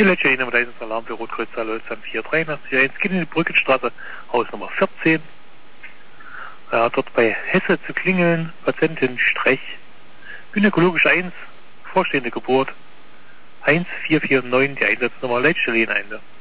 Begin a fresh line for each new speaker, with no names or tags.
letzte Nummer 1 Alarm für Rotkreuz Lausanne 483 geht in die Brückenstraße, Haus Nummer 14. Ja, dort bei Hesse zu klingeln, Patientin Strech, gynäkologisch 1, vorstehende Geburt, 1449, die Einsatznummer Leitstelle Ende.